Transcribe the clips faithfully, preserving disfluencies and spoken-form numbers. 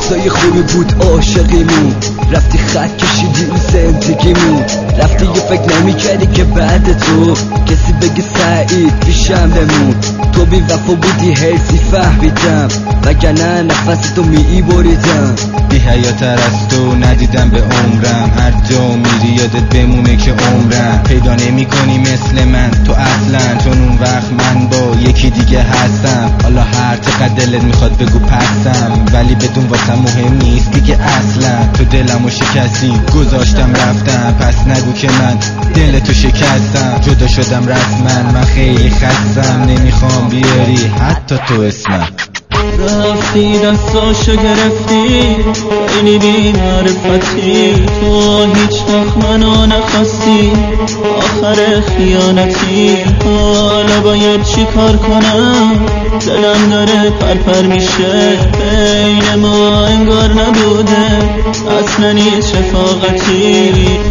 روزای خوبی بود عاشقیمون، رفتی خط کشیدی رو زندگیمون، رفتی یه فکر نمی کردی که بعد تو کسی بگه سعید پیشم بمون. تو بی وفا بودی حیثی فهمیدم، وگرنه نفس تو می بریدم. بی حیاتر از تو ندیدم به عمرم، هر جا میری یادت بمونه که عمرم. پیدا نمی کنی مثل من تو اصلا، چون اون وقت من با یکی دیگه هستم. حالا هر چقدر دلت میخواد بگو پسم، ولی بدون واسم مهم نیست دیگه اصلا. تو دلمو شکستی گذاشتم رفتم، پس نگو که من دل تو شکستم. جدا شدم رسما، من خیلی خستم، نمیخوام بیاری حتی تو اسمم. رفتی دستاشو گرفتی، خیلی بی معرفتی، تو هیچ وقت منو نخواستی، آخر خیانتی. حالا باید چی کار کنم؟ دلم داره پرپر میشه، بین ما انگار نبوده اصلا هیچ رفاقتی.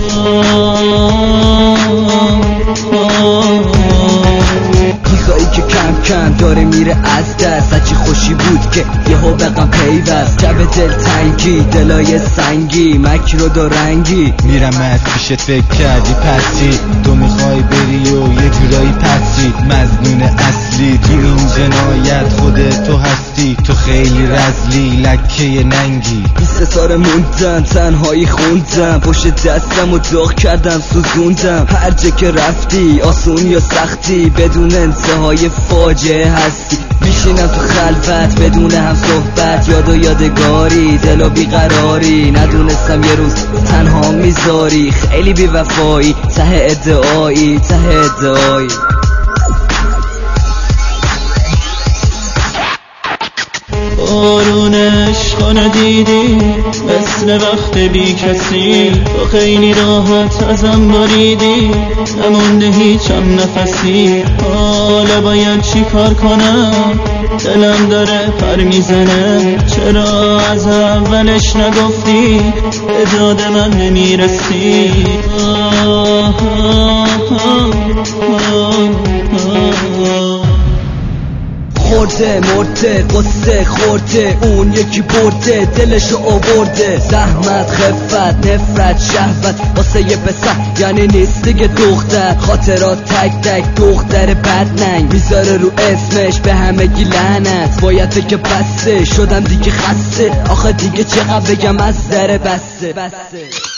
روزایی که کم کم داره میره از دست، هرچی خوشی بود که یهو بقم پیوست. جب دل تنگی دلای سنگی مکر و دو رنگی، میرم از پیشت فکر کردی پسی، تو میخوای بری و یه جورایی پسی. مظنون اصلی تو این جنایت خود تو هستی، تو خیلی رزلی لکه ننگی. بیست ستاره موندن تنهایی خوندم، پشت دستم و داغ کردم سوزوندم. هر جا که رفتی آسون یا سختی، بدون انتهای فاجعه هستی. میشینم تو خلوت بدون هم صحبت، یاد و یادگاری دل و بیقراری. ندونستم یه روز تنها میذاری، خیلی بی وفایی ته ادعایی ته ادعایی. بارون عشقو ندیدی مثل وقت بی کسی، تو خیلی راحت ازم بریدی، نمونده هیچم نفسی. حالا باید چی کار کنم؟ دلم داره پر میزنه، چرا از اولش نگفتی؟ به داد من نمیرسی. آه آه آه آه آه. خورده مرده قصه خورده، اون یکی برده دلشو آورده. زحمت خفت نفرت شهوت واسه یه پسر یعنی نیست دیگه دختر. خاطرات تک تک دختر بدننگ میذاره رو اسمش به همگی لعنت. باید بگه بسته شدم دیگه خسته، آخه دیگه چقدر بگم از ذره بسته بسته.